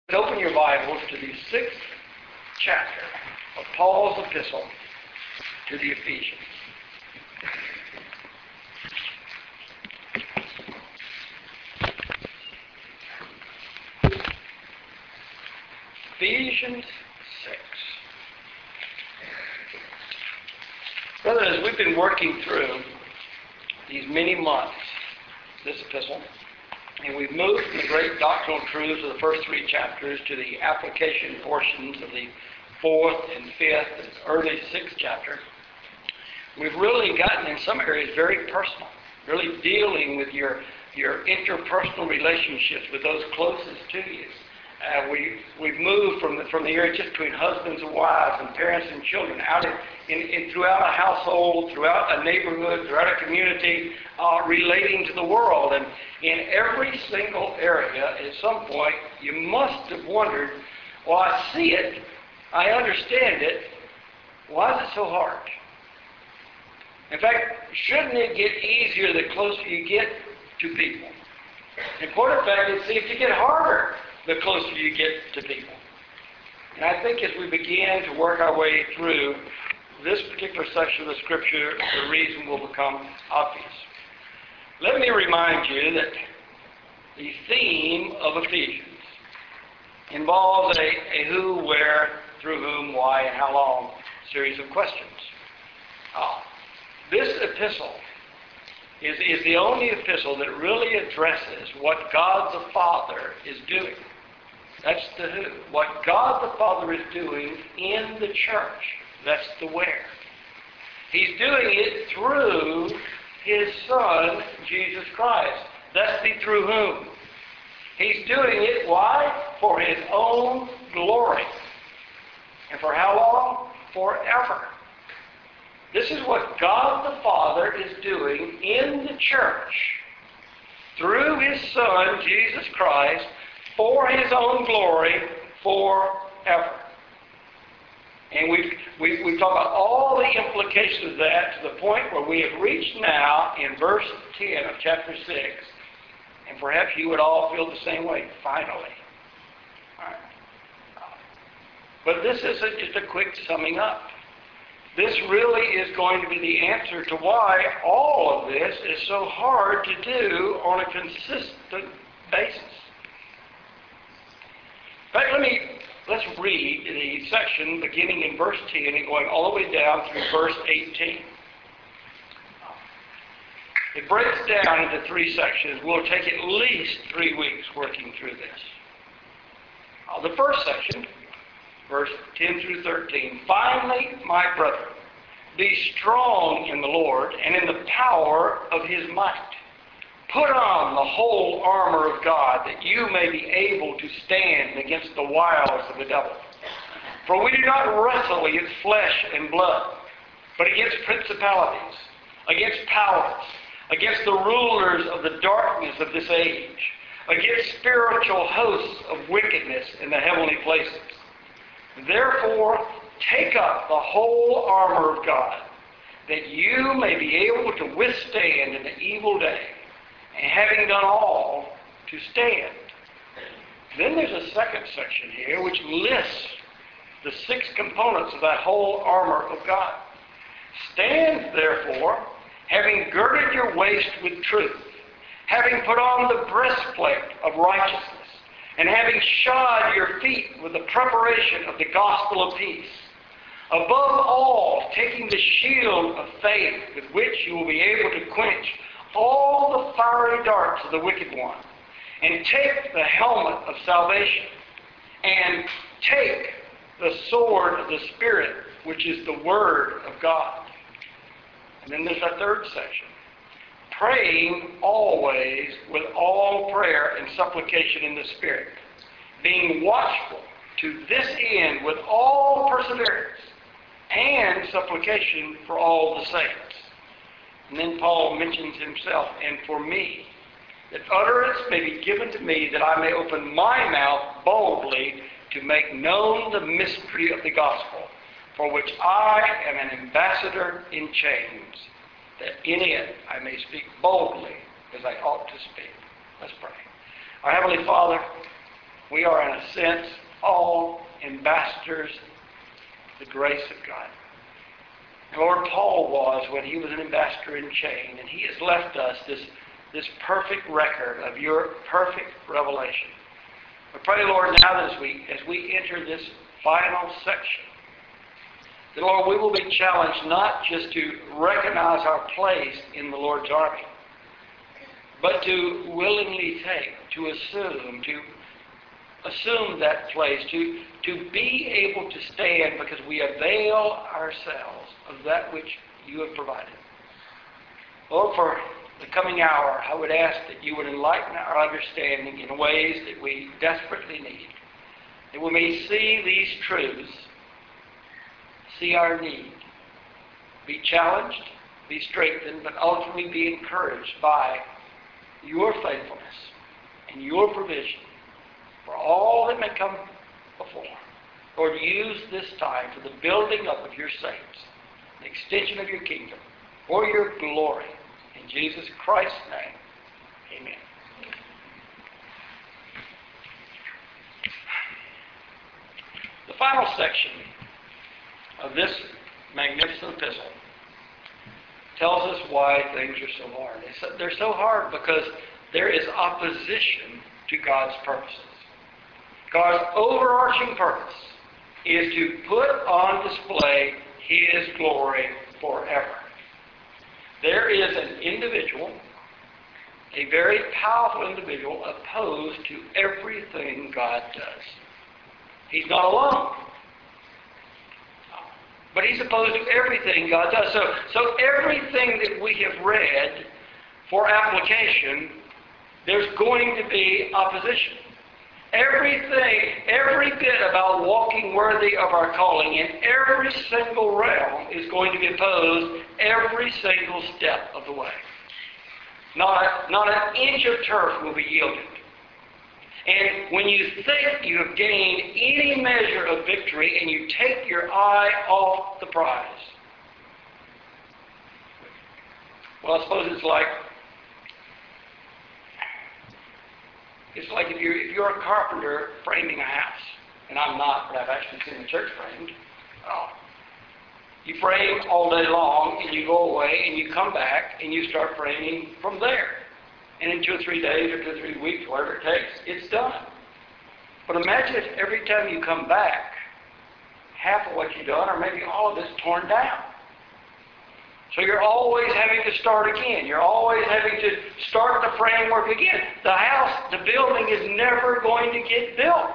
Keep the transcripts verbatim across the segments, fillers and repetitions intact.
Open your Bibles to the sixth chapter of Paul's epistle to the Ephesians. Ephesians six. Brothers, as we've been working through these many months, this epistle, and we've moved from the great doctrinal truths of the first three chapters to the application portions of the fourth and fifth and early sixth chapter. We've really gotten in some areas very personal, really dealing with your, your interpersonal relationships with those closest to you. Uh, we, we've moved from the, from the area just between husbands and wives and parents and children out in, in, in throughout a household, throughout a neighborhood, throughout a community, uh, relating to the world. And in every single area, at some point, you must have wondered, well, I see it, I understand it, why is it so hard? In fact, shouldn't it get easier the closer you get to people? The important fact is, it seems to get harder the closer you get to people. And I think as we begin to work our way through this particular section of the Scripture, the reason will become obvious. Let me remind you that the theme of Ephesians involves a, a who, where, through whom, why, and how long series of questions. Uh, this epistle is, is the only epistle that really addresses what God the Father is doing. That's the who. What God the Father is doing in the church. That's the where. He's doing it through His Son, Jesus Christ. That's the through whom. He's doing it, why? For His own glory. And for how long? Forever. This is what God the Father is doing in the church through His Son, Jesus Christ, for His own glory, forever. And we've, we've, we've talked about all the implications of that to the point where we have reached now in verse ten of chapter six. And perhaps you would all feel the same way, finally. All right. But this isn't just a quick summing up. This really is going to be the answer to why all of this is so hard to do on a consistent basis. In fact, let me, let's read the section beginning in verse ten and going all the way down through verse eighteen. It breaks down into three sections. We'll take at least three weeks working through this. Uh, the first section, verse ten through thirteen. Finally, my brethren, be strong in the Lord and in the power of His might. Put on the whole armor of God, that you may be able to stand against the wiles of the devil. For we do not wrestle against flesh and blood, but against principalities, against powers, against the rulers of the darkness of this age, against spiritual hosts of wickedness in the heavenly places. Therefore, take up the whole armor of God, that you may be able to withstand in the evil day, and having done all, to stand. Then there's a second section here which lists the six components of that whole armor of God. Stand, therefore, having girded your waist with truth, having put on the breastplate of righteousness, and having shod your feet with the preparation of the gospel of peace. Above all, taking the shield of faith, with which you will be able to quench all the fiery darts of the wicked one, and take the helmet of salvation, and take the sword of the Spirit, which is the Word of God. And then there's a third section. Praying always with all prayer and supplication in the Spirit, being watchful to this end with all perseverance and supplication for all the saints. And then Paul mentions himself, and for me, that utterance may be given to me, that I may open my mouth boldly to make known the mystery of the gospel, for which I am an ambassador in chains, that in it I may speak boldly as I ought to speak. Let's pray. Our Heavenly Father, We are, in a sense, all ambassadors of the grace of God. And Lord, Paul was when he was an ambassador in chain, and he has left us this, this perfect record of your perfect revelation. I pray, Lord, now this week, as we enter this final section, that, Lord, we will be challenged not just to recognize our place in the Lord's army, but to willingly take, to assume, to assume that place, to, to be able to stand because we avail ourselves of that which you have provided. Lord, for the coming hour, I would ask that you would enlighten our understanding in ways that we desperately need, that we may see these truths, see our need, be challenged, be strengthened, but ultimately be encouraged by your faithfulness and your provision for all that may come before. Lord, use this time for the building up of your saints, the extension of your kingdom, for your glory. In Jesus Christ's name, amen. The final section of this magnificent epistle tells us why things are so hard. They're so hard because there is opposition to God's purposes. God's overarching purpose is to put on display His glory forever. There is an individual, a very powerful individual, opposed to everything God does. He's not alone, but he's opposed to everything God does. So, so everything that we have read for application, there's going to be opposition. Everything, every bit about walking worthy of our calling in every single realm is going to be opposed every single step of the way. Not, a, not an inch of turf will be yielded. And when you think you have gained any measure of victory and you take your eye off the prize, well, I suppose it's like It's like if you're, if you're a carpenter framing a house, and I'm not, but I've actually seen the church framed. Oh. You frame all day long, and you go away, and you come back, and you start framing from there. And in two or three days, or two or three weeks, whatever it takes, it's done. But imagine if every time you come back, half of what you've done, or maybe all of it's torn down. So you're always having to start again. You're always having to start the framework again. The house, the building is never going to get built.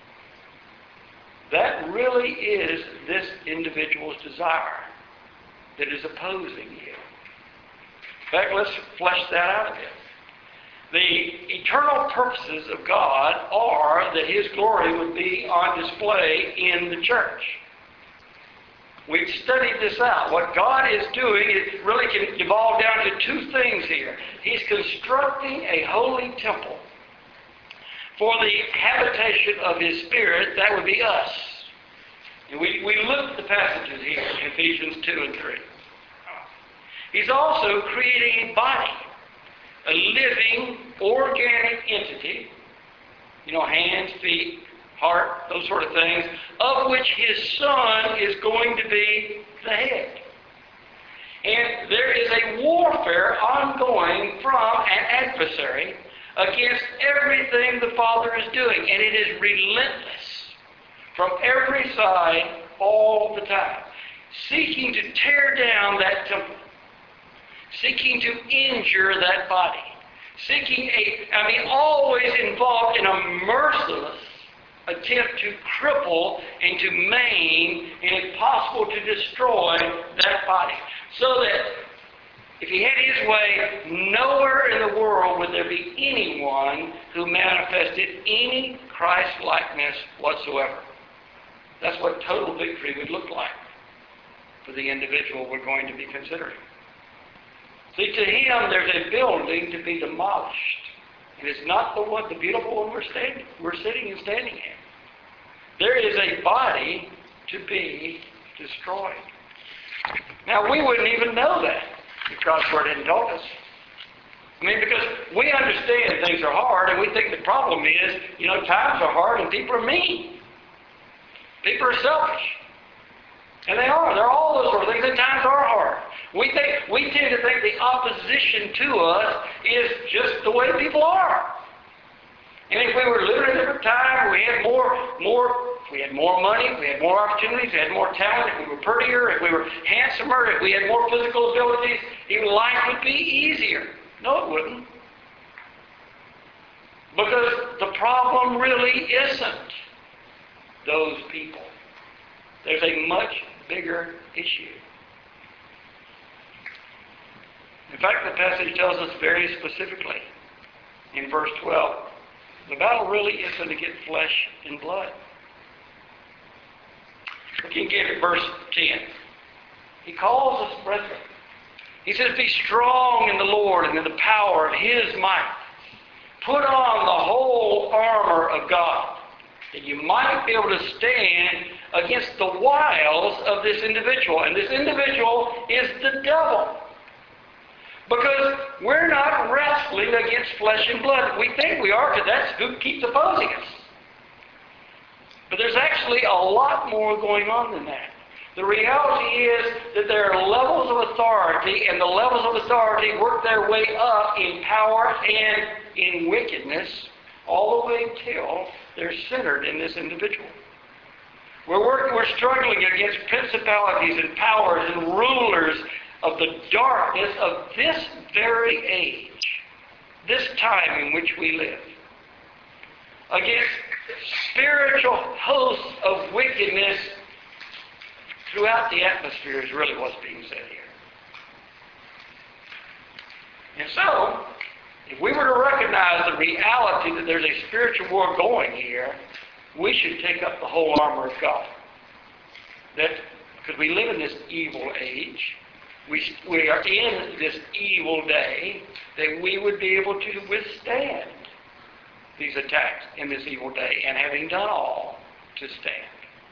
That really is this individual's desire that is opposing you. In fact, let's flesh that out a bit. The eternal purposes of God are that His glory would be on display in the church. We've studied this out. What God is doing, it really can evolve down to two things here. He's constructing a holy temple for the habitation of His Spirit. That would be us. And we, we look at the passages here in Ephesians two and three. He's also creating a body, a living, organic entity, you know, hands, feet, heart, those sort of things, of which His Son is going to be the head. And there is a warfare ongoing from an adversary against everything the Father is doing, and it is relentless from every side all the time, seeking to tear down that temple, seeking to injure that body, seeking a, I mean, always involved in a merciless attempt to cripple and to maim, and if possible to destroy that body. So that if He had His way, nowhere in the world would there be anyone who manifested any Christ-likeness whatsoever. That's what total victory would look like for the individual we're going to be considering. See, to Him there's a building to be demolished. And it's not the one, the beautiful one we're standing, we're sitting and standing in. There is a body to be destroyed. Now, we wouldn't even know that if God's Word hadn't told us. I mean, because we understand things are hard, and we think the problem is, you know, times are hard and people are mean. People are selfish. And they are. They're all those sort of things, and times are hard. We think we tend to think the opposition to us is just the way people are. And if we were living in a different time, we had more, more, we had more money, we had more opportunities, we had more talent, if we were prettier, if we were handsomer, if we had more physical abilities, even life would be easier. No, it wouldn't. Because the problem really isn't those people. There's a much bigger issue. In fact, the passage tells us very specifically in verse twelve, the battle really isn't against flesh and blood. Look again at verse ten. He calls us brethren. He says, be strong in the Lord and in the power of His might. Put on the whole armor of God, that you might be able to stand against the wiles of this individual. And this individual is the devil. Because we're not wrestling against flesh and blood. We think we are, because that's who keeps opposing us. But there's actually a lot more going on than that. The reality is that there are levels of authority, and the levels of authority work their way up in power and in wickedness, all the way until they're centered in this individual. We're working, we're struggling against principalities and powers and rulers of the darkness of this very age, this time in which we live, against spiritual hosts of wickedness throughout the atmosphere is really what's being said here. And so, if we were to recognize the reality that there's a spiritual war going here, we should take up the whole armor of God. That, because we live in this evil age, we, we are in this evil day, that we would be able to withstand these attacks in this evil day, and having done all, to stand.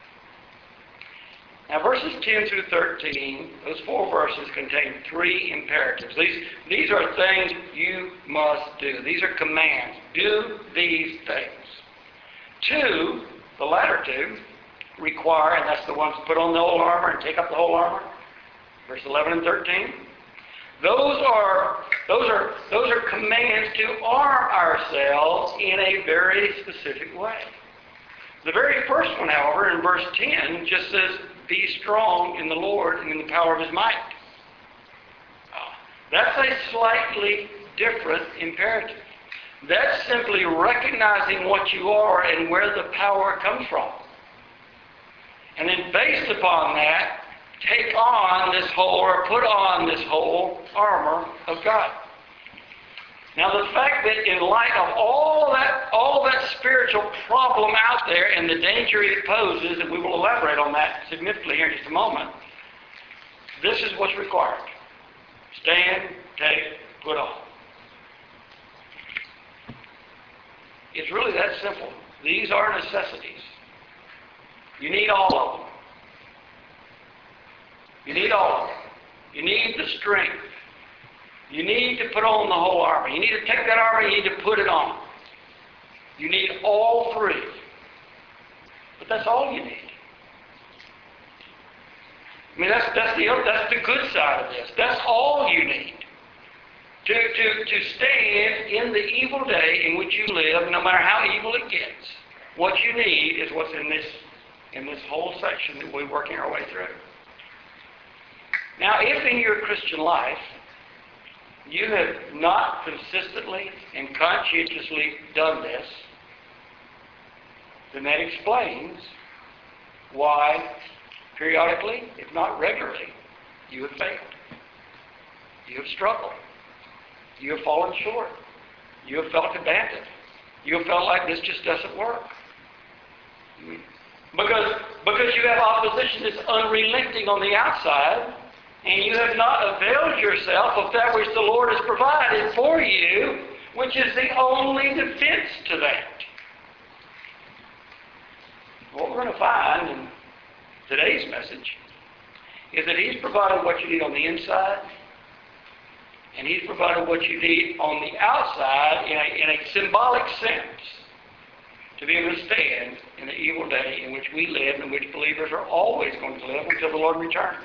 Now, verses ten through thirteen, those four verses contain three imperatives. These, these are things you must do. These are commands. Do these things. Two, the latter two, require, and that's the ones put on the whole armor and take up the whole armor. Verse eleven and thirteen. Those are those are those are commands to arm ourselves in a very specific way. The very first one, however, in verse ten, just says, be strong in the Lord and in the power of His might. That's a slightly different imperative. That's simply recognizing what you are and where the power comes from. And then based upon that, take on this whole, or put on this whole armor of God. Now, the fact that in light of all that, all that spiritual problem out there and the danger it poses, and we will elaborate on that significantly here in just a moment, this is what's required. Stand, take, put on. It's really that simple. These are necessities. You need all of them. You need all of them. You need the strength. You need to put on the whole armor. You need to take that armor, you need to put it on. You need all three. But that's all you need. I mean, that's, that's, the, that's the good side of this. That's all you need. To, to, to stand in the evil day in which you live, no matter how evil it gets. What you need is what's in this, in this whole section that we're working our way through. Now, if in your Christian life, you have not consistently and conscientiously done this, then that explains why periodically, if not regularly, you have failed. You have struggled. You have fallen short. You have felt abandoned. You have felt like this just doesn't work. Because, because you have opposition that's unrelenting on the outside, and you have not availed yourself of that which the Lord has provided for you, which is the only defense to that. What we're going to find in today's message is that He's provided what you need on the inside, And He's provided what you need on the outside in a, in a symbolic sense to be able to stand in the evil day in which we live and in which believers are always going to live until the Lord returns.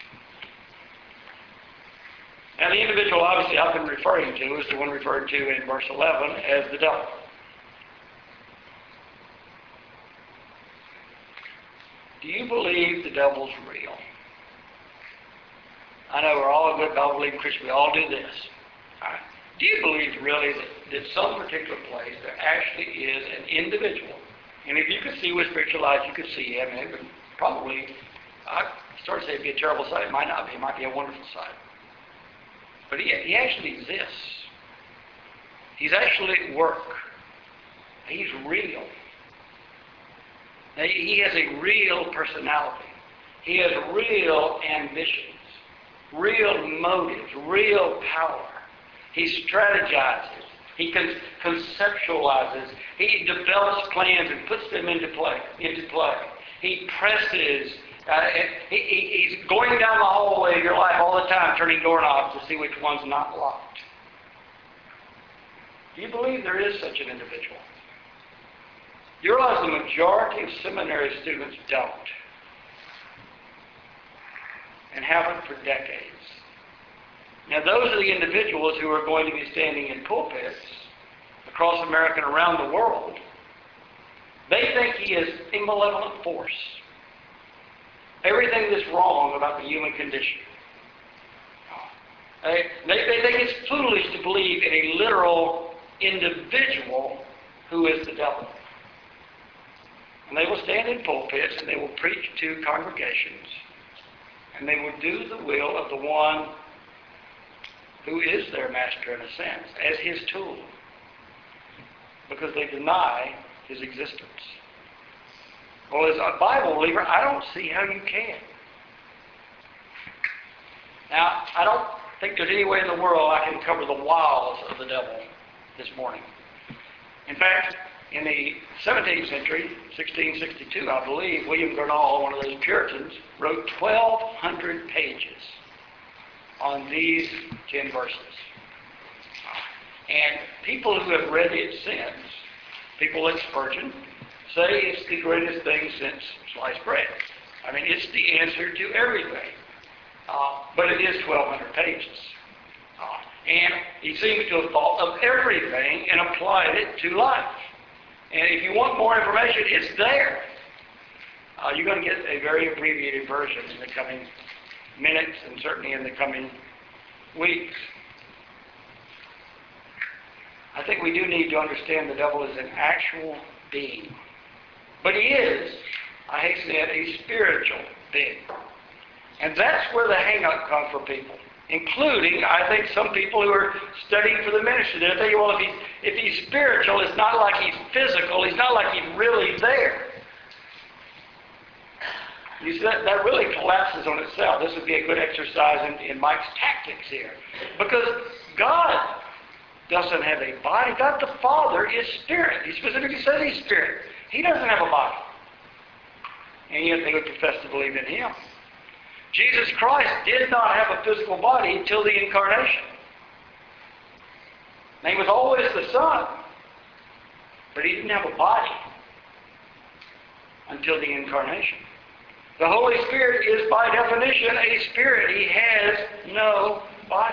Now, the individual obviously I've been referring to is the one referred to in verse eleven as the devil. Do you believe the devil's real? I know we're all a good Bible-believing Christian. We all do this. All right. Do you believe really that, that some particular place there actually is an individual? And if you could see with spiritual eyes, you could see him. And it would probably, I start to say it'd be a terrible sight. It might not be. It might be a wonderful sight. But he, he actually exists. He's actually at work. He's real. He has a real personality. He has real ambitions, real motives, real power. He strategizes. He con- conceptualizes. He develops plans and puts them into play. Into play. He presses. Uh, he, he, he's going down the hallway of your life all the time, turning doorknobs to see which one's not locked. Do you believe there is such an individual? You realize the majority of seminary students don't, and haven't for decades. Now, those are the individuals who are going to be standing in pulpits across America and around the world. They think he is a malevolent force. Everything that's wrong about the human condition. They, they, they think it's foolish to believe in a literal individual who is the devil. And they will stand in pulpits and they will preach to congregations. And they will do the will of the one who is their master in a sense, as his tool. Because they deny his existence. Well, as a Bible believer, I don't see how you can. Now, I don't think there's any way in the world I can cover the wiles of the devil this morning. In fact, in the seventeenth century, sixteen sixty-two, I believe, William Gurnall, one of those Puritans, wrote twelve hundred pages on these ten verses. And people who have read it since, people like Spurgeon, say it's the greatest thing since sliced bread. I mean, it's the answer to everything. Uh, but it is twelve hundred pages. Uh, and he seems to have thought of everything and applied it to life. And if you want more information, it's there. Uh, you're going to get a very abbreviated version in the coming minutes and certainly in the coming weeks. I think we do need to understand the devil is an actual being. But he is, I hasten to add, a spiritual being. And that's where the hang-up comes for people, including, I think, some people who are studying for the ministry. They'll tell you, well, if he's, if he's spiritual, it's not like he's physical. He's not like he's really there. You see, that, that really collapses on itself. This would be a good exercise in, in Mike's tactics here. Because God doesn't have a body. God the Father is spirit. He specifically said he's spirit. He doesn't have a body. And yet they would profess to believe in him. Jesus Christ did not have a physical body until the incarnation. And he was always the Son. But he didn't have a body until the incarnation. The Holy Spirit is by definition a spirit. He has no body.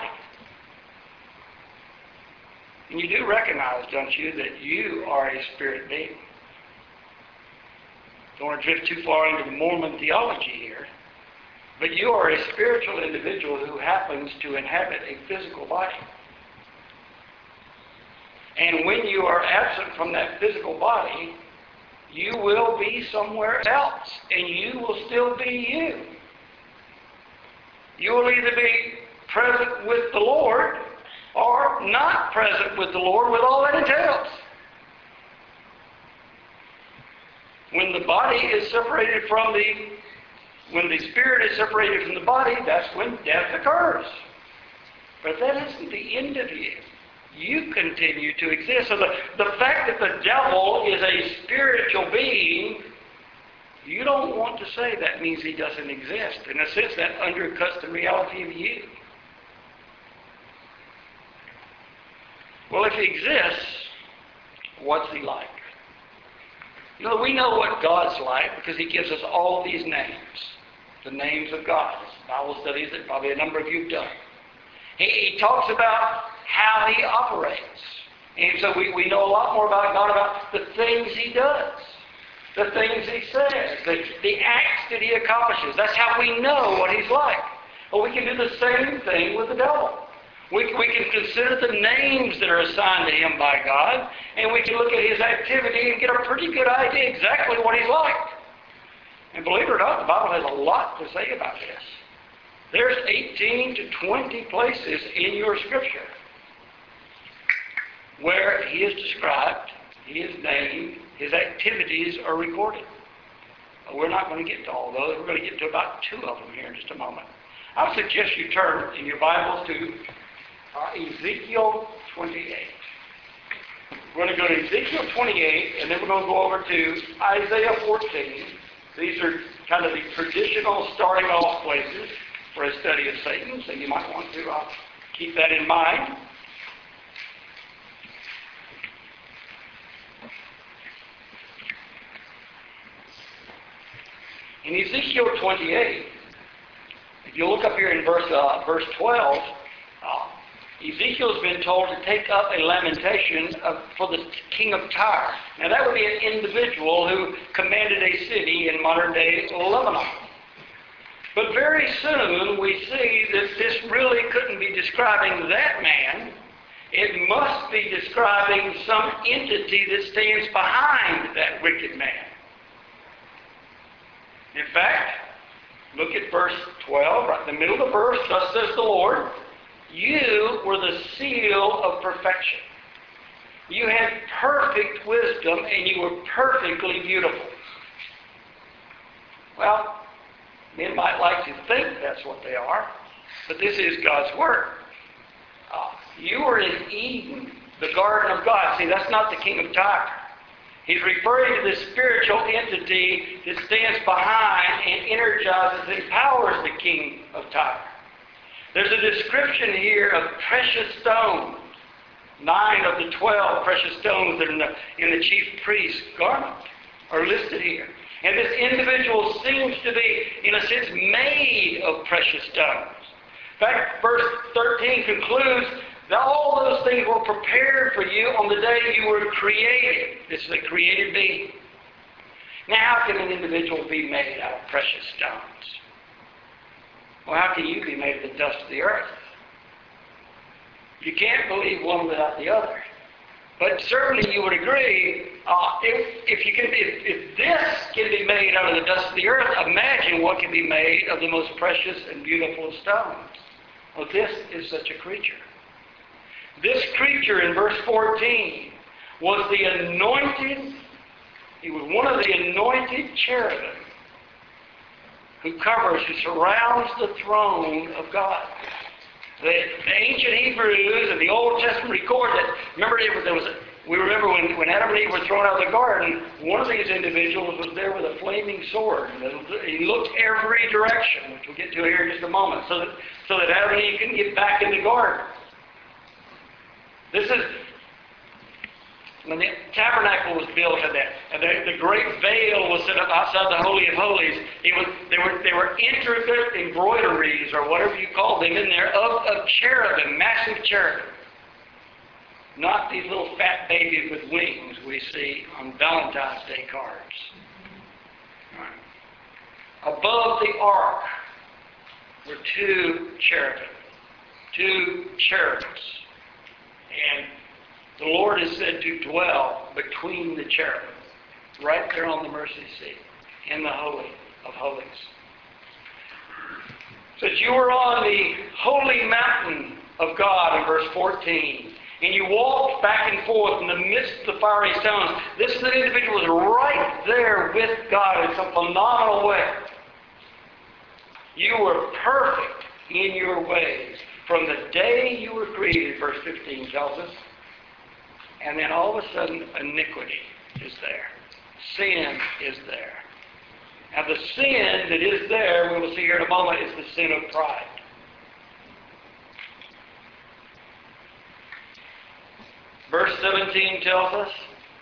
And you do recognize, don't you, that you are a spirit being. Don't want to drift too far into the Mormon theology here. But you are a spiritual individual who happens to inhabit a physical body. And when you are absent from that physical body, you will be somewhere else, and you will still be you. You will either be present with the Lord or not present with the Lord with all that entails. When the body is separated from the When the spirit is separated from the body, that's when death occurs. But that isn't the end of you. You continue to exist. So the, the fact that the devil is a spiritual being, you don't want to say that means he doesn't exist. In a sense, that undercuts the reality of you. Well, if he exists, what's he like? You know, we know what God's like because he gives us all these names. The names of God. Bible studies that probably a number of you have done. He, he talks about how he operates. And so we, we know a lot more about God, about the things he does, the things he says, the, the acts that he accomplishes. That's how we know what he's like. Well, we can do the same thing with the devil. We, we can consider the names that are assigned to him by God, and we can look at his activity and get a pretty good idea exactly what he's like. And believe it or not, the Bible has a lot to say about this. There's eighteen to twenty places in your Scripture where he is described, he is named, his activities are recorded. But we're not going to get to all those. We're going to get to about two of them here in just a moment. I would suggest you turn in your Bibles to uh, Ezekiel twenty-eight. We're going to go to Ezekiel twenty-eight, and then we're going to go over to Isaiah fourteen. These are kind of the traditional starting off places for a study of Satan, so you might want to uh, keep that in mind. In Ezekiel twenty-eight, if you look up here in verse uh, verse twelve, uh, Ezekiel's been told to take up a lamentation of, for the king of Tyre. Now that would be an individual who commanded a city in modern-day Lebanon. But very soon we see that this really couldn't be describing that man. It must be describing some entity that stands behind that wicked man. In fact, look at verse twelve, right in the middle of the verse. Thus says the Lord, you were the seal of perfection. You had perfect wisdom, and you were perfectly beautiful. Well, men might like to think that's what they are, but this is God's Word. Uh, you were in Eden, the garden of God. See, that's not the king of Tyre. He's referring to this spiritual entity that stands behind and energizes and empowers the king of Tyre. There's a description here of precious stones. Nine of the twelve precious stones that are in the, in the chief priest's garment are listed here. And this individual seems to be, in a sense, made of precious stones. In fact, verse thirteen concludes that all those things were prepared for you on the day you were created. This is a created being. Now, how can an individual be made out of precious stones? Well, how can you be made of the dust of the earth? You can't believe one without the other. But certainly you would agree, uh, if, if, you can, if, if this can be made out of the dust of the earth, imagine what can be made of the most precious and beautiful of stones. Well, this is such a creature. This creature in verse fourteen was the anointed, he was one of the anointed cherubim who covers, who surrounds the throne of God. The, the ancient Hebrews and the Old Testament record that, remember, it was, there was a, we remember when, when Adam and Eve were thrown out of the garden, one of these individuals was there with a flaming sword. And he looked every direction, which we'll get to here in just a moment, so that, so that Adam and Eve can get back in the garden. This is, when the tabernacle was built and the, and the, the great veil was set up outside the Holy of Holies, it was, there, were, there were intricate embroideries, or whatever you call them, in there, of, of cherubim, massive cherubim. Not these little fat babies with wings we see on Valentine's Day cards. Right. Above the ark were two cherubim, two cherubs. And the Lord is said to dwell between the cherubim, right there on the mercy seat, in the Holy of Holies. Says you were on the holy mountain of God in verse fourteen, and you walked back and forth in the midst of the fiery stones. This individual was right there with God in some phenomenal way. You were perfect in your ways from the day you were created, verse fifteen tells us. And then all of a sudden, iniquity is there. Sin is there. Now the sin that is there, we will see here in a moment, is the sin of pride. Verse seventeen tells us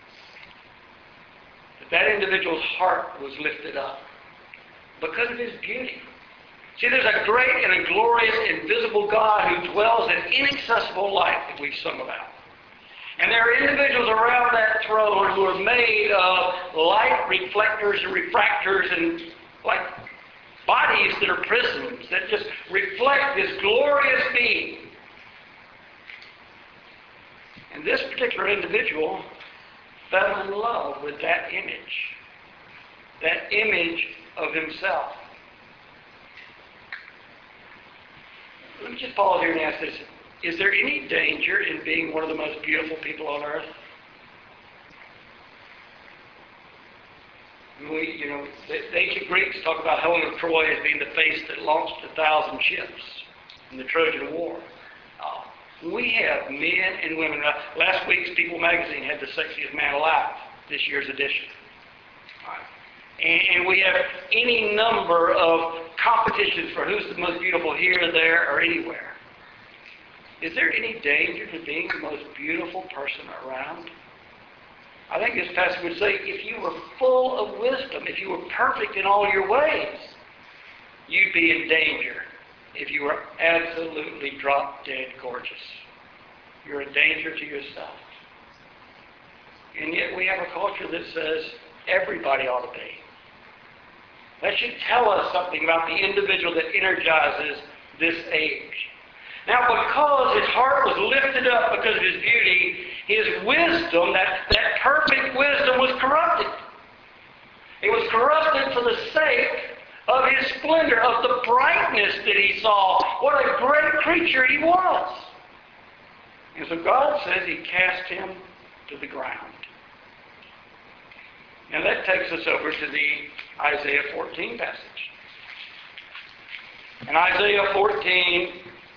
that that individual's heart was lifted up because of his beauty. See, there's a great and a glorious invisible God who dwells in inaccessible light that we've sung about. And there are individuals around that throne who are made of light reflectors and refractors and like bodies that are prisms that just reflect this glorious being. And this particular individual fell in love with that image, that image of himself. Let me just pause here and ask this. Is there any danger in being one of the most beautiful people on earth? We, you know, the, the ancient Greeks talk about Helen of Troy as being the face that launched a thousand ships in the Trojan War. Uh, we have men and women. Uh, last week's People magazine had the sexiest man alive, this year's edition. And, and we have any number of competitions for who's the most beautiful here, there, or anywhere. Is there any danger to being the most beautiful person around? I think this passage would say, if you were full of wisdom, if you were perfect in all your ways, you'd be in danger if you were absolutely drop-dead gorgeous. You're a danger to yourself. And yet we have a culture that says everybody ought to be. That should tell us something about the individual that energizes this age. Now, because his heart was lifted up because of his beauty, his wisdom, that, that perfect wisdom, was corrupted. It was corrupted for the sake of his splendor, of the brightness that he saw. What a great creature he was. And so God says he cast him to the ground. Now that takes us over to the Isaiah fourteen passage. In Isaiah fourteen,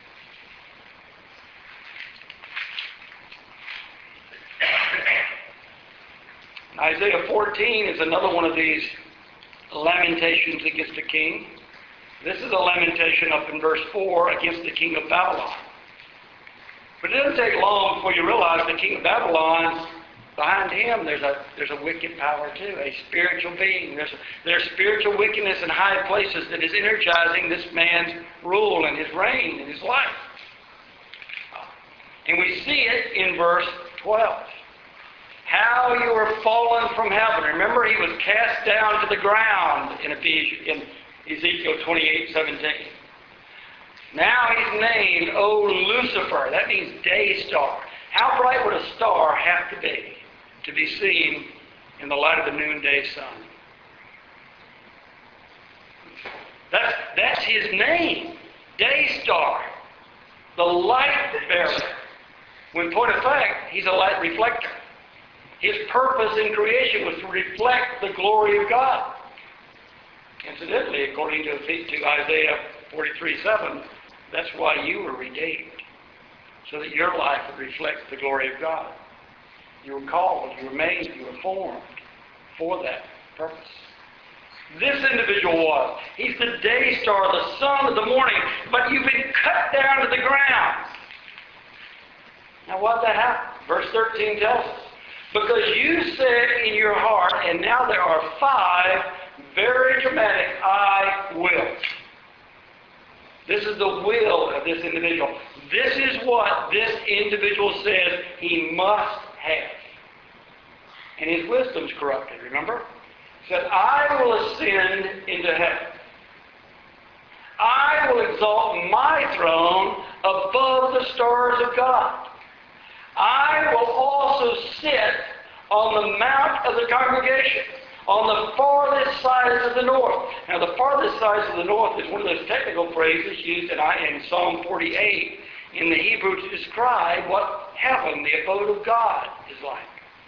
Isaiah fourteen is another one of these lamentations against a king. This is a lamentation up in verse four against the king of Babylon. But it doesn't take long before you realize the king of Babylon, behind him there's a there's a wicked power too, a spiritual being. There's, there's spiritual wickedness in high places that is energizing this man's rule and his reign and his life. And we see it in verse twelve. How you are fallen from heaven. Remember, he was cast down to the ground in, in Ezekiel twenty-eight seventeen. Now he's named, O Lucifer. That means day star. How bright would a star have to be to be seen in the light of the noonday sun? That's, that's his name, day star, the light bearer. When in point of fact, he's a light reflector. His purpose in creation was to reflect the glory of God. Incidentally, according to, to Isaiah forty-three seven, that's why you were redeemed, so that your life would reflect the glory of God. You were called, you were made, you were formed for that purpose. This individual was. He's the day star, the sun of the morning, but you've been cut down to the ground. Now what did that happen? Verse thirteen tells us. Because you said in your heart, and now there are five very dramatic I wills. This is the will of this individual. This is what this individual says he must have. And his wisdom's corrupted, remember? He said, I will ascend into heaven. I will exalt my throne above the stars of God. I will also sit on the mount of the congregation, on the farthest sides of the north. Now, the farthest sides of the north is one of those technical phrases used in, in Psalm forty-eight in the Hebrew to describe what heaven, the abode of God, is like.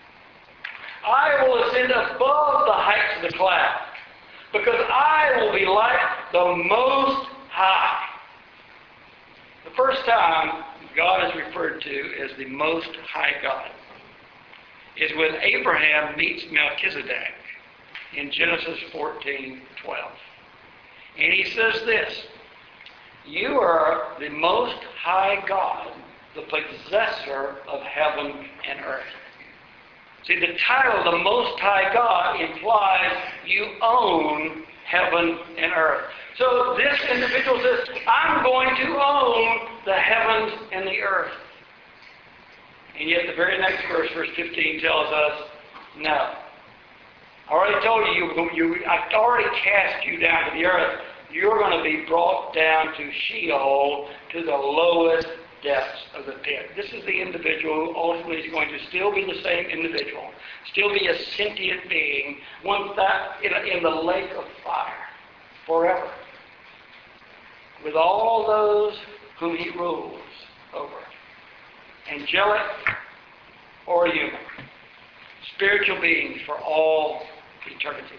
I will ascend above the heights of the cloud, because I will be like the Most High. The first time God is referred to as the Most High God is when Abraham meets Melchizedek in Genesis fourteen twelve. And he says this, you are the Most High God the possessor of heaven and earth. See, the title, the Most High God, implies you own heaven and earth. So this individual says, I'm going to own the heavens and the earth. And yet the very next verse, verse fifteen, tells us, no. I already told you, you, you I've already cast you down to the earth. You're going to be brought down to Sheol, to the lowest depths of the pit. This is the individual who ultimately is going to still be the same individual, still be a sentient being, one that in, a, in the lake of fire forever, with all those whom he rules over, angelic or human, spiritual beings for all eternity.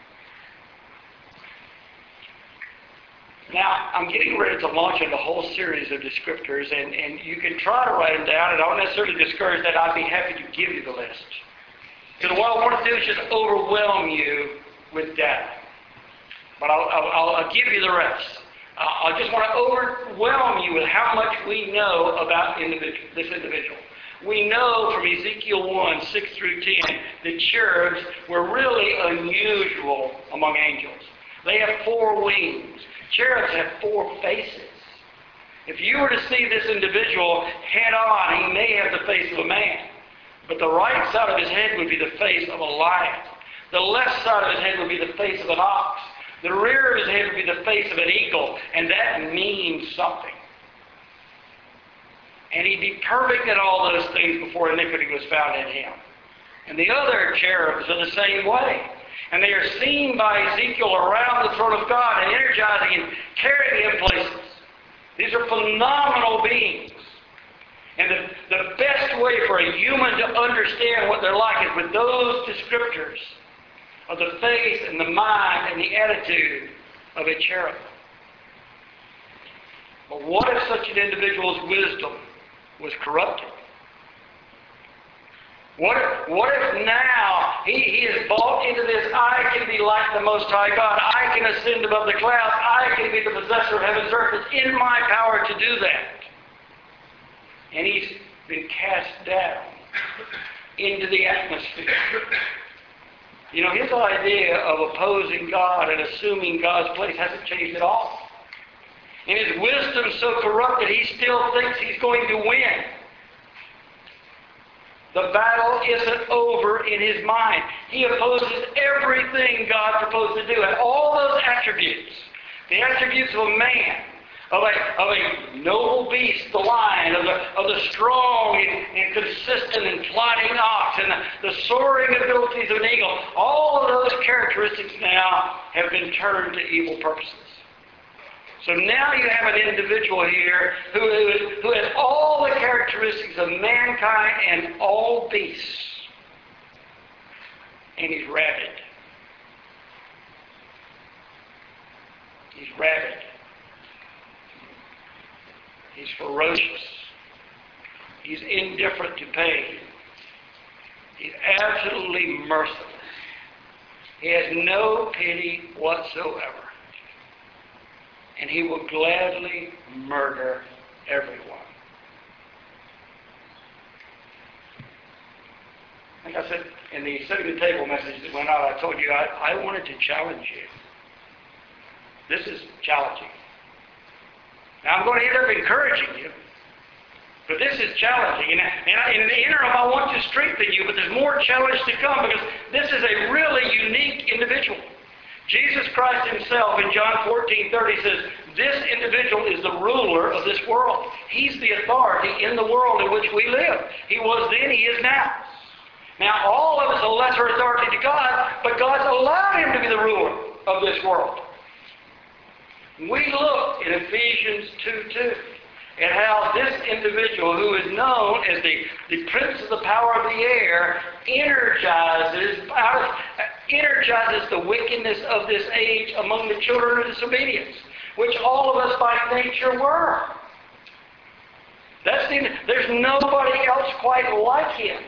Now, I'm getting ready to launch into a whole series of descriptors, and, and you can try to write them down, and I don't necessarily discourage that. I'd be happy to give you the list. Because what I want to do is just overwhelm you with data. But I'll, I'll, I'll give you the rest. Uh, I just want to overwhelm you with how much we know about individual, this individual. We know from Ezekiel one, six through ten, that cherubs were really unusual among angels. They have four wings. Cherubs have four faces. If you were to see this individual head on, he may have the face of a man. But the right side of his head would be the face of a lion. The left side of his head would be the face of an ox. The rear of his head would be the face of an eagle. And that means something. And he'd be perfect in all those things before iniquity was found in him. And the other cherubs are the same way. And they are seen by Ezekiel around the throne of God and energizing and carrying him places. These are phenomenal beings. And the, the best way for a human to understand what they're like is with those descriptors of the face and the mind and the attitude of a cherub. But what if such an individual's wisdom was corrupted? What if, what if now he, he is bought into this, I can be like the Most High God, I can ascend above the clouds, I can be the possessor of heaven's earth, it's in my power to do that. And he's been cast down into the atmosphere. You know, his idea of opposing God and assuming God's place hasn't changed at all. And his wisdom's so corrupted, he still thinks he's going to win. The battle isn't over in his mind. He opposes everything God proposed to do. And all those attributes, the attributes of a man, of a, of a noble beast, the lion, of the, of the strong and, and consistent and plodding ox, and the, the soaring abilities of an eagle, all of those characteristics now have been turned to evil purposes. So now you have an individual here who, who, who has all the characteristics of mankind and all beasts. And he's rabid. He's rabid. He's ferocious. He's indifferent to pain. He's absolutely merciless. He has no pity whatsoever. And he will gladly murder everyone. Like I said, in the setting the table message that went out, I told you I, I wanted to challenge you. This is challenging. Now I'm going to end up encouraging you, but this is challenging. And, and in the interim, I want to strengthen you, but there's more challenge to come because this is a really unique individual. Jesus Christ himself in John fourteen thirty says, this individual is the ruler of this world. He's the authority in the world in which we live. He was then, he is now. Now, all of us are lesser authority to God, but God's allowed him to be the ruler of this world. We look in Ephesians two two at how this individual, who is known as the, the prince of the power of the air, energizes, out of, energizes the wickedness of this age among the children of disobedience, which all of us by nature were. That's the, there's nobody else quite like him.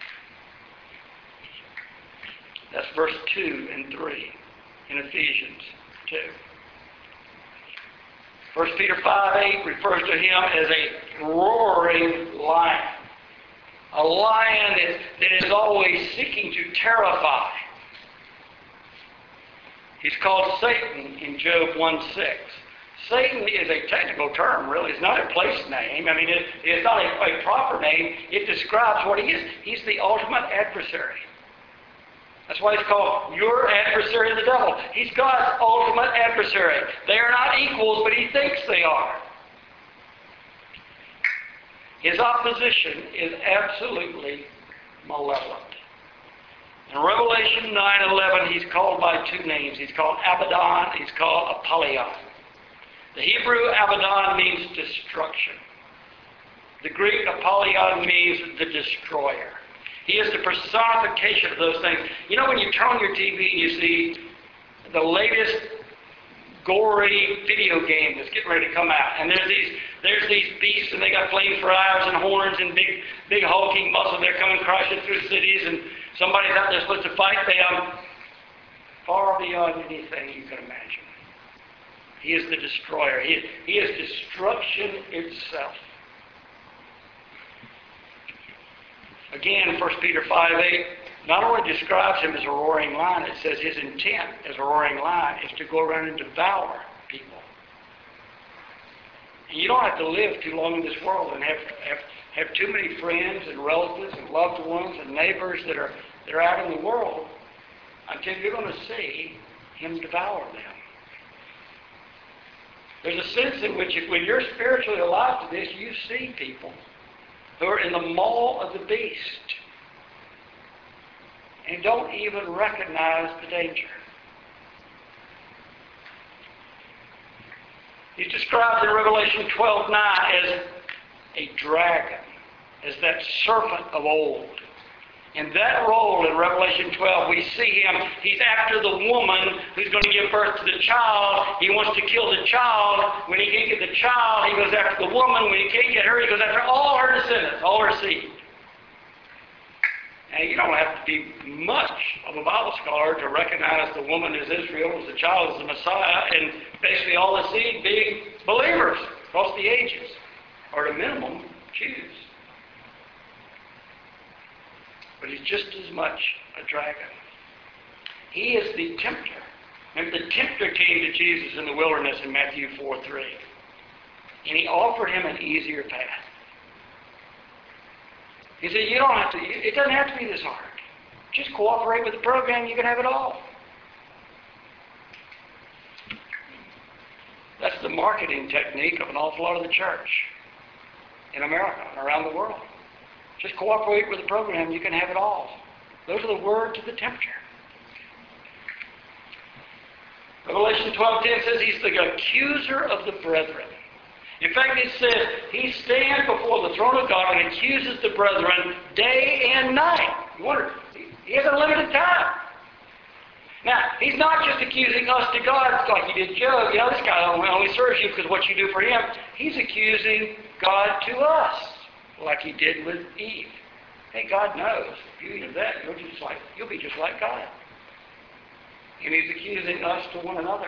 That's verse two and three in Ephesians two. First Peter five eight refers to him as a roaring lion. A lion that, that is always seeking to terrify. He's called Satan in Job one six. Satan is a technical term, really. It's not a place name. I mean, it, it's not a, a proper name. It describes what he is. He's the ultimate adversary. That's why he's called your adversary, the devil. He's God's ultimate adversary. They are not equals, but he thinks they are. His opposition is absolutely malevolent. In Revelation nine eleven, he's called by two names. He's called Abaddon. He's called Apollyon. The Hebrew Abaddon means destruction. The Greek Apollyon means the destroyer. He is the personification of those things. You know when you turn on your T V and you see the latest gory video game that's getting ready to come out, and there's these there's these beasts, and they got flames for eyes and horns and big big hulking muscle. They're coming crashing through cities, and somebody's out there supposed to fight them far beyond anything you can imagine. He is the destroyer. He is, he is destruction itself. Again, First Peter five eight not only describes him as a roaring lion, it says his intent as a roaring lion is to go around and devour people. And you don't have to live too long in this world and have, have, have too many friends and relatives and loved ones and neighbors that are, that are out in the world until you're going to see him devour them. There's a sense in which if, when you're spiritually alive to this, you see people who are in the maw of the beast and don't even recognize the danger. He's described in Revelation twelve nine as a dragon, as that serpent of old. In that role in Revelation twelve, we see him, he's after the woman who's going to give birth to the child. He wants to kill the child. When he can't get the child, he goes after the woman. When he can't get her, he goes after all her descendants, all her seed. And you don't have to be much of a Bible scholar to recognize the woman as Israel, as the child as the Messiah, and basically all the seed being believers across the ages, or at a minimum, Jews. But he's just as much a dragon. He is the tempter. Remember, the tempter came to Jesus in the wilderness in Matthew four three. And he offered him an easier path. He said, you don't have to, it doesn't have to be this hard. Just cooperate with the program, you can have it all. That's the marketing technique of an awful lot of the church in America and around the world. Just cooperate with the program, you can have it all. Those are the words of the tempter. Revelation twelve ten says he's the accuser of the brethren. In fact, it says he stands before the throne of God and accuses the brethren day and night. You wonder, he has a limited time. Now, he's not just accusing us to God like he did Job. You know, this guy only serves you because of what you do for him. He's accusing God to us, like he did with Eve. Hey, God knows if you eat of that, you'll just like you'll be just like God. And he's accusing us to one another.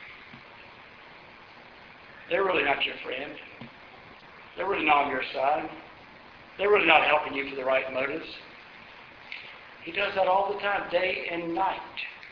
They're really not your friend. They're really not on your side. They're really not helping you for the right motives. He does that all the time, day and night.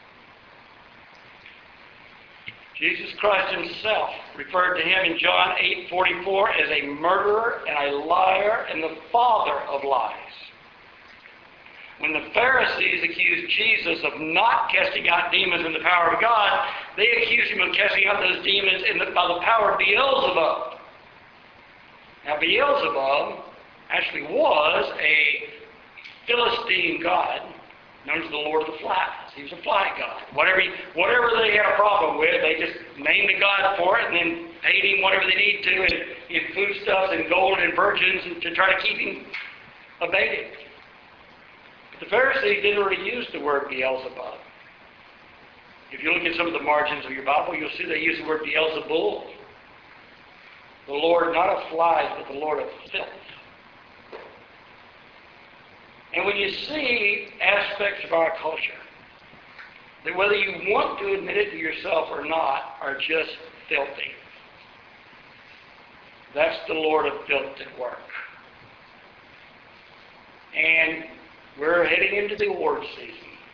Jesus Christ himself referred to him in John eight forty-four as a murderer and a liar and the father of lies. When the Pharisees accused Jesus of not casting out demons in the power of God, they accused him of casting out those demons in the, by the power of Beelzebub. Now, Beelzebub actually was a Philistine god known as the Lord of the Flies. He was a fly god. Whatever, he, whatever they had a problem with, they just named a god for it and then paid him whatever they need to in, in foodstuffs and gold and virgins and to try to keep him abated. The Pharisees didn't really use the word Beelzebub. If you look at some of the margins of your Bible, you'll see they use the word Beelzebul. The Lord not of flies, but the Lord of filth. And when you see aspects of our culture that whether you want to admit it to yourself or not are just filthy. That's the Lord of filth at work. And we're heading into the award season.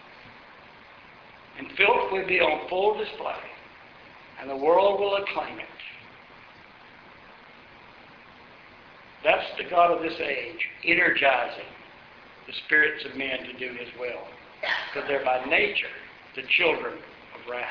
And filth will be on full display. And the world will acclaim it. That's the God of this age, energizing the spirits of men to do His will. Because they're by nature the children of wrath.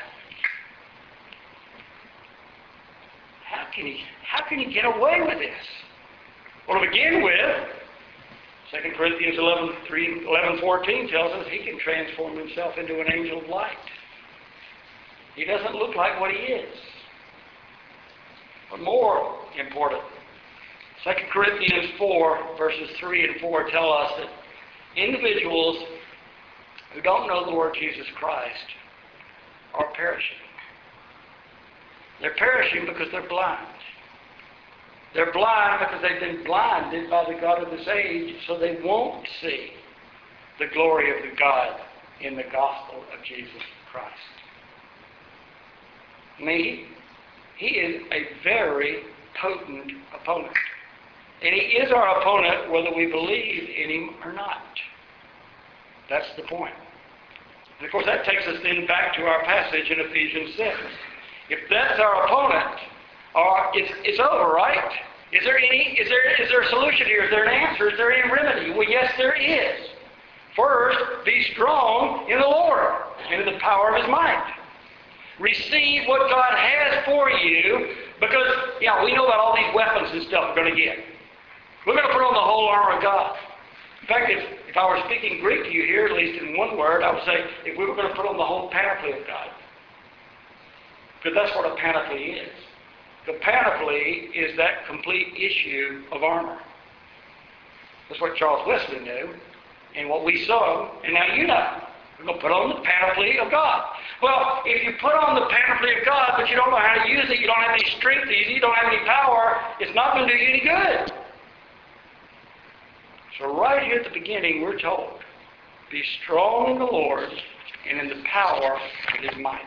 How can he, how can he get away with this? Well, to begin with, Second Corinthians eleven, three, eleven fourteen tells us he can transform himself into an angel of light. He doesn't look like what he is. But more important, Second Corinthians four, verses three and four tell us that individuals who don't know the Lord Jesus Christ are perishing. They're perishing because they're blind. They're blind because they've been blinded by the God of this age, so they won't see the glory of the God in the gospel of Jesus Christ. I mean, he, he is a very potent opponent. And he is our opponent whether we believe in him or not. That's the point. And of course, that takes us then back to our passage in Ephesians six. If that's our opponent, uh, it's, it's over, right? Is there any? Is there is there a solution here? Is there an answer? Is there any remedy? Well, yes, there is. First, be strong in the Lord and in the power of His might. Receive what God has for you, because yeah, we know about all these weapons and stuff we're going to get. We're going to put on the whole armor of God. In fact, if, if I were speaking Greek to you here, at least in one word, I would say if we were going to put on the whole panoply of God. Because that's what a panoply is. The panoply is that complete issue of armor. That's what Charles Wesley knew, and what we saw, and now you know. We're going to put on the panoply of God. Well, if you put on the panoply of God, but you don't know how to use it, you don't have any strength to use it, you don't have any power, it's not going to do you any good. So right here at the beginning, we're told, be strong in the Lord and in the power of His might.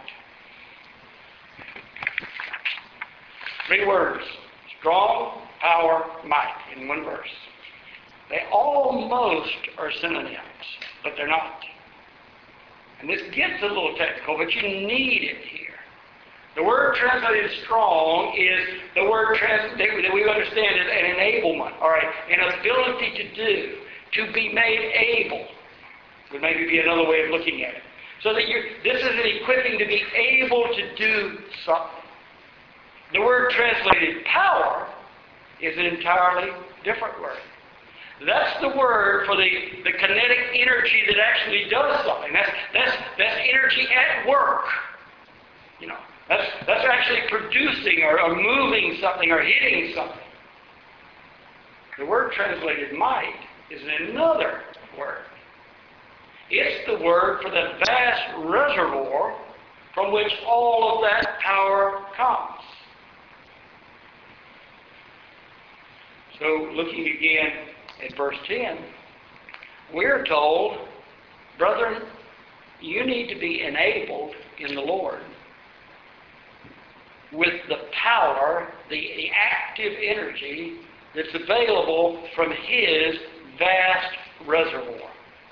Three words. Strong, power, might, in one verse. They almost are synonyms, but they're not. And this gets a little technical, but you need it here. The word translated strong is the word trans- that we understand as an enablement, all right, an ability to do, to be made able, would maybe be another way of looking at it. So that you're, this is an equipping to be able to do something. The word translated power is an entirely different word. That's the word for the, the kinetic energy that actually does something. That's, that's, that's energy at work. You know, that's, that's actually producing or, or moving something or hitting something. The word translated might is another word. It's the word for the vast reservoir from which all of that power comes. So, looking again at verse ten, we're told, brethren, you need to be enabled in the Lord with the power, the, the active energy that's available from His vast reservoir.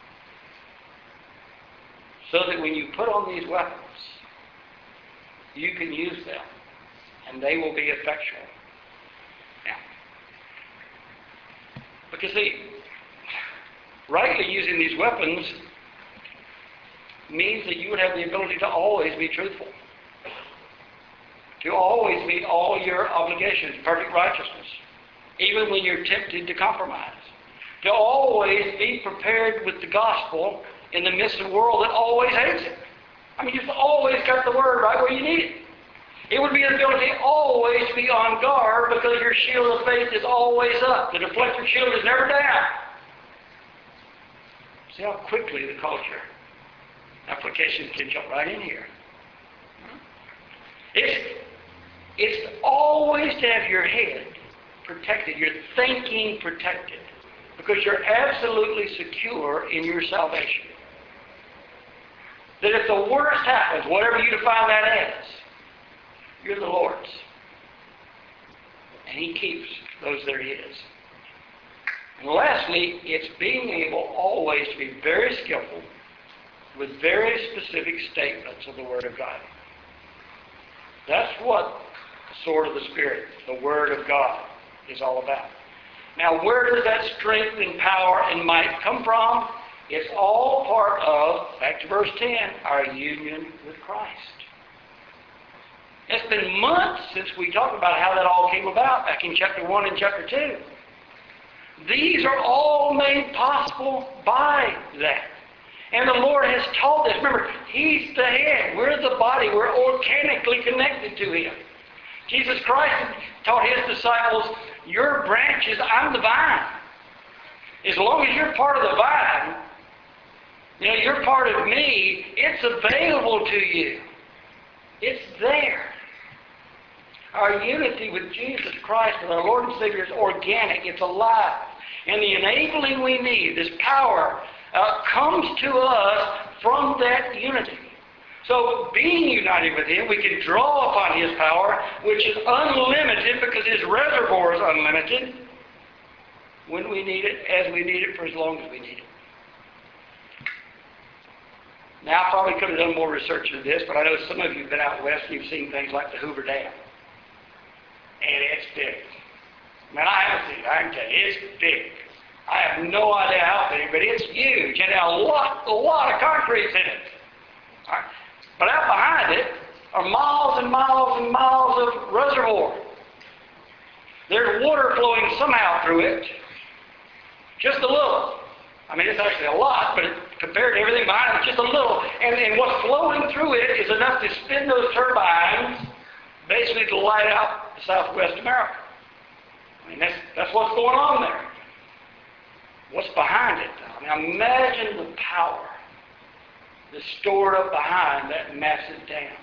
So that when you put on these weapons, you can use them, and they will be effectual. Now, because see, rightly using these weapons means that you would have the ability to always be truthful, to always meet all your obligations, perfect righteousness, even when you're tempted to compromise, to always be prepared with the gospel in the midst of a world that always hates it. I mean, you've always got the word right where you need it. It would be an ability always to be on guard because your shield of faith is always up. The deflector shield is never down. See how quickly the culture applications can jump right in here. It's, it's always to have your head protected, your thinking protected, because you're absolutely secure in your salvation. That if the worst happens, whatever you define that as, you're the Lord's. And He keeps those that are His. And lastly, it's being able always to be very skillful with very specific statements of the Word of God. That's what the sword of the Spirit, the Word of God, is all about. Now, where does that strength and power and might come from? It's all part of, back to verse ten, our union with Christ. It's been months since we talked about how that all came about, back in chapter one and chapter two. These are all made possible by that. And the Lord has taught us. Remember, He's the head. We're the body. We're organically connected to Him. Jesus Christ taught His disciples, you're branches, I'm the vine. As long as you're part of the vine, you know, you're part of me, it's available to you. It's there. Our unity with Jesus Christ, with our Lord and Savior, is organic. It's alive. And the enabling we need, this power, uh, comes to us from that unity. So being united with Him, we can draw upon His power, which is unlimited because His reservoir is unlimited, when we need it, as we need it, for as long as we need it. Now, I probably could have done more research into this, but I know some of you have been out west and you've seen things like the Hoover Dam. And it's big. Man, I haven't seen it. I can tell you, it's big. I have no idea how big, but it's huge. And a lot, a lot of concrete's in it. All right. But out behind it are miles and miles and miles of reservoir. There's water flowing somehow through it. Just a little. I mean, it's actually a lot, but compared to everything behind it, it's just a little. And, and what's flowing through it is enough to spin those turbines, basically to light out Southwest America. I mean, that's, that's what's going on there. What's behind it, though? Now, imagine the power that's stored up behind that massive dam.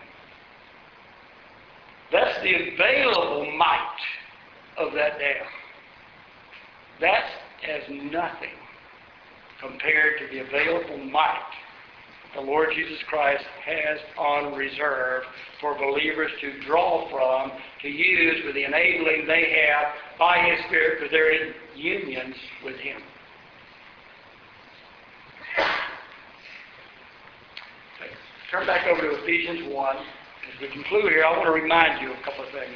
That's the available might of that dam. That's as nothing compared to the available might the Lord Jesus Christ has on reserve for believers to draw from, to use with the enabling they have by His Spirit, because they're in unions with Him. Okay. Turn back over to Ephesians one. As we conclude here, I want to remind you of a couple of things.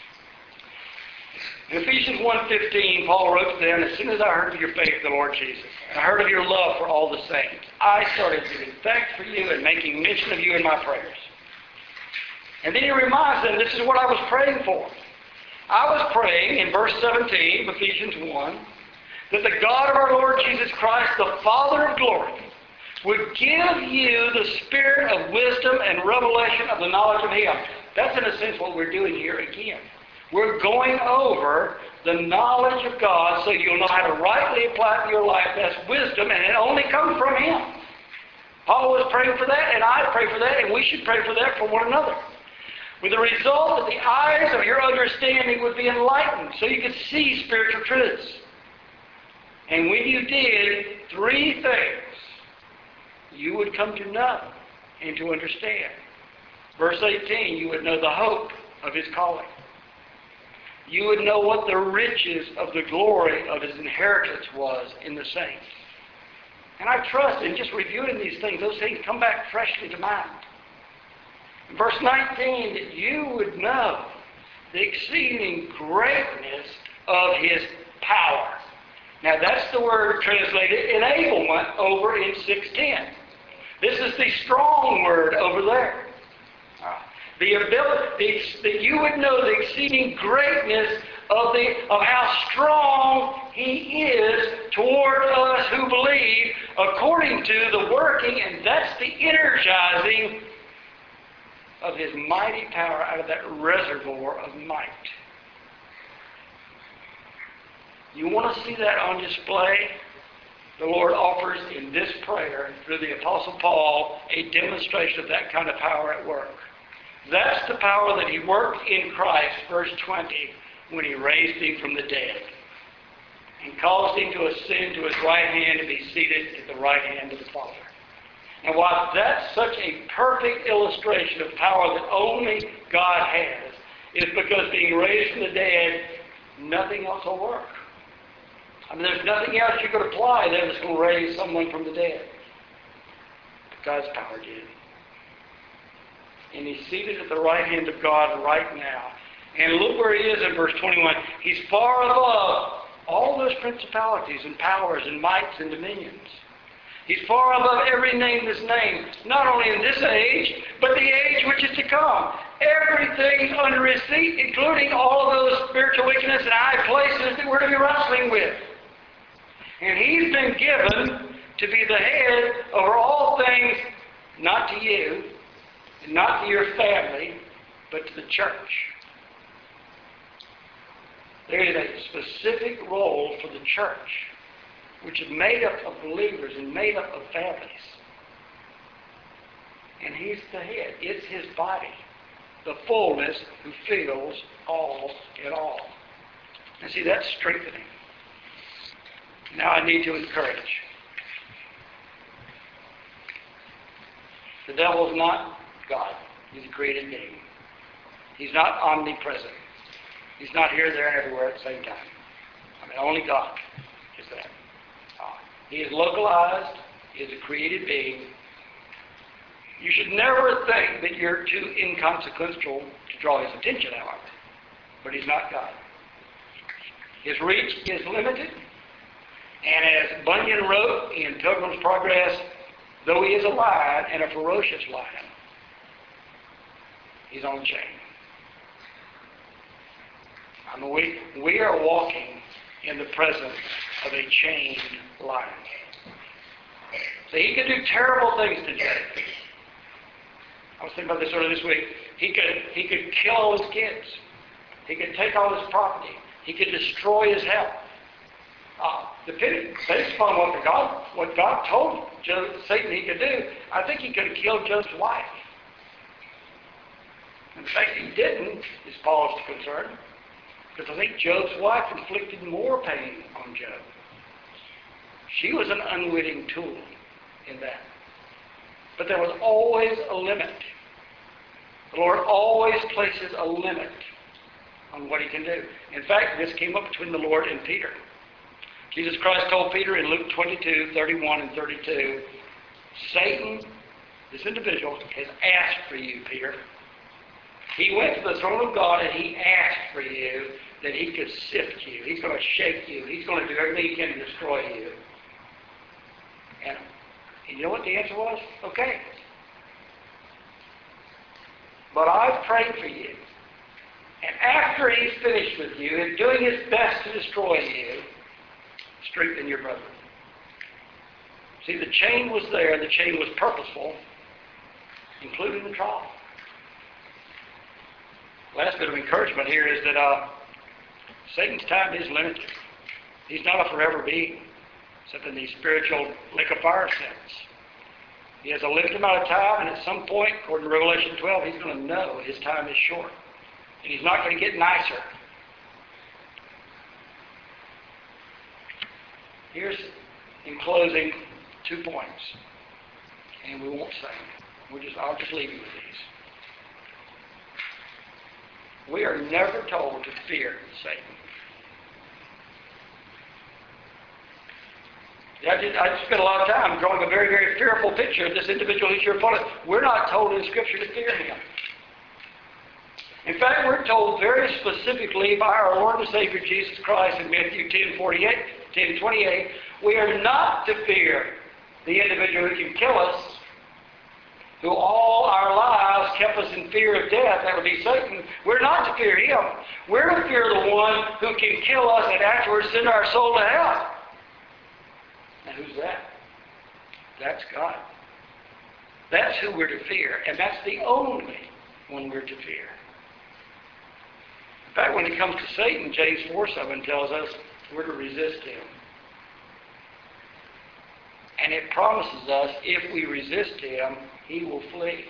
In Ephesians one fifteen, Paul wrote to them, as soon as I heard of your faith in the Lord Jesus, and I heard of your love for all the saints, I started giving thanks for you and making mention of you in my prayers. And then he reminds them, this is what I was praying for. I was praying, in verse seventeen of Ephesians one, that the God of our Lord Jesus Christ, the Father of glory, would give you the spirit of wisdom and revelation of the knowledge of Him. That's in a sense what we're doing here again. We're going over the knowledge of God so you'll know how to rightly apply it to your life. That's wisdom, and it only comes from Him. Paul was praying for that, and I pray for that, and we should pray for that for one another. With the result that the eyes of your understanding would be enlightened so you could see spiritual truths. And when you did three things, you would come to know and to understand. Verse eighteen, you would know the hope of His calling. You would know what the riches of the glory of His inheritance was in the saints. And I trust in just reviewing these things, those things come back freshly to mind. In verse nineteen, that you would know the exceeding greatness of His power. Now that's the word translated enablement over in six ten. This is the strong word over there. The ability that you would know the exceeding greatness of the of how strong He is toward us who believe, according to the working, and that's the energizing of His mighty power out of that reservoir of might. You want to see that on display? The Lord offers in this prayer, through the Apostle Paul, a demonstration of that kind of power at work. That's the power that He worked in Christ, verse twenty, when He raised Him from the dead and caused Him to ascend to His right hand and be seated at the right hand of the Father. And while that's such a perfect illustration of power that only God has, is because being raised from the dead nothing else will work. I mean, there's nothing else you could apply there that's going to raise someone from the dead. But God's power did. And He's seated at the right hand of God right now. And look where He is in verse twenty-one. He's far above all those principalities and powers and mights and dominions. He's far above every name that's named, not only in this age, but the age which is to come. Everything under His feet, including all of those spiritual wickedness and high places that we're to be wrestling with. And He's been given to be the head over all things, not to you, and not to your family, but to the church. There is a specific role for the church, which is made up of believers and made up of families. And He's the head. It's His body, the fullness who fills all in all. And see, that's strengthening. Now I need to encourage. The devil's not God. He's a created being. He's not omnipresent. He's not here, there, and everywhere at the same time. I mean, only God is that. Uh, he is localized. He is a created being. You should never think that you're too inconsequential to draw His attention out. But He's not God. His reach is limited. And as Bunyan wrote in Pilgrim's Progress, though He is a lion and a ferocious lion, He's on chain. I mean, we, we are walking in the presence of a chained lion. So He could do terrible things to Jacob. I was thinking about this earlier this week. He could, he could kill all his kids. He could take all his property. He could destroy his health. Uh, depending, based upon what, the God, what God told Job, Satan he could do, I think he could have killed Job's wife. In fact, he didn't, as Paul is concerned, because I think Job's wife inflicted more pain on Job. She was an unwitting tool in that. But there was always a limit. The Lord always places a limit on what He can do. In fact, this came up between the Lord and Peter. Jesus Christ told Peter in Luke twenty-two, thirty-one and thirty-two, Satan, this individual, has asked for you, Peter. He went to the throne of God and he asked for you that he could sift you. He's going to shake you. He's going to do everything he can to destroy you. And, and you know what the answer was? Okay. But I've prayed for you. And after he's finished with you and doing his best to destroy you, strengthen your brother. See, the chain was there. The chain was purposeful, including the trial. Last bit of encouragement here is that uh, Satan's time is limited. He's not a forever being, except in the spiritual lake of fire sense. He has a limited amount of time, and at some point, according to Revelation twelve, he's going to know his time is short. And he's not going to get nicer. Here's, in closing, two points. And we won't say them. We'll just, I'll just leave you with these. We are never told to fear Satan. I just, I just spent a lot of time drawing a very, very fearful picture of this individual who's your opponent. We're not told in Scripture to fear him. In fact, we're told very specifically by our Lord and Savior Jesus Christ in Matthew ten forty-eight, ten twenty-eight, we are not to fear the individual who can kill us, who all our lives kept us in fear of death. That would be Satan. We're not to fear him. We're to fear the one who can kill us and afterwards send our soul to hell. Now, who's that? That's God. That's who we're to fear, and that's the only one we're to fear. In fact, when it comes to Satan, James four seven tells us we're to resist him. And it promises us if we resist him, he will flee.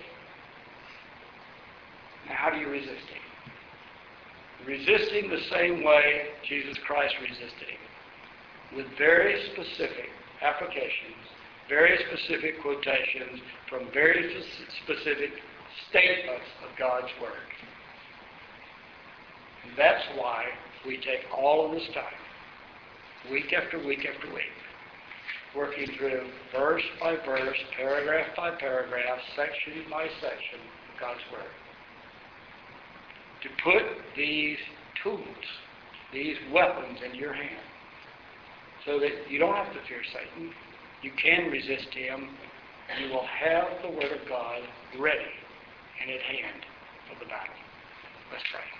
Now, how do you resist him? Resisting the same way Jesus Christ resisted him, with very specific applications, very specific quotations from very specific statements of God's Word. And that's why we take all of this time, week after week after week, working through verse by verse, paragraph by paragraph, section by section of God's Word, to put these tools, these weapons in your hand, so that you don't have to fear Satan. You can resist him, and you will have the Word of God ready and at hand for the battle. Let's pray.